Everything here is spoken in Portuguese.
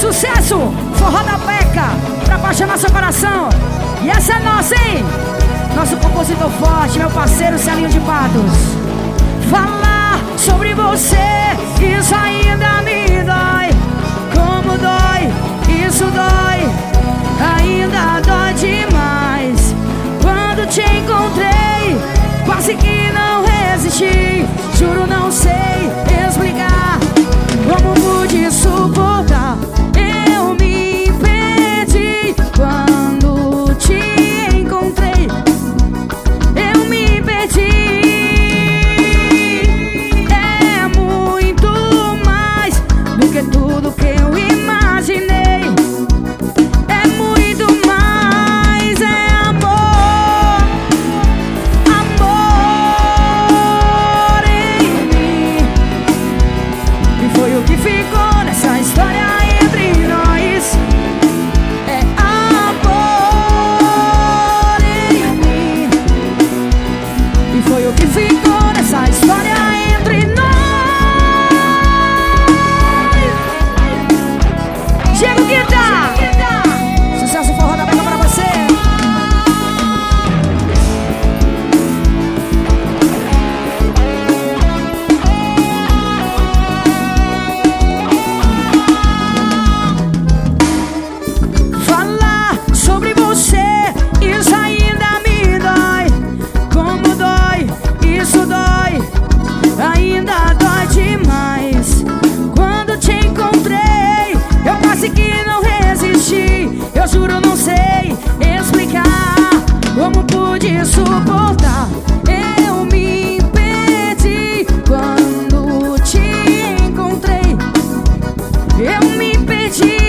sucesso, forró da Peca, pra apaixonar seu coração. E essa é nossa, hein? Nosso compositor forte, meu parceiro Celinho de Patos. Falar sobre você, isso ainda me dói. Como dói, isso dói, ainda dói demais. Quando te encontrei, quase que não resisti. Juro não sei explicar como pude suportar. Eu me perdi quando te encontrei. Eu me perdi. É muito mais do que tudo que eu imaginei. É muito mais, é amor. Amor em mim. E foi o que ficou nessa história entre nós. É amor em mim. E foi o que ficou nessa história entre nós. Diego Guitar, sucesso forró da Peca pra você. Falar sobre você, isso ainda me dói. Como dói, isso dói, ainda dói demais. Quando te encontrei, eu quase que não resisti. Eu juro não sei explicar como pude suportar. Eu me perdi quando te encontrei. Eu me perdi.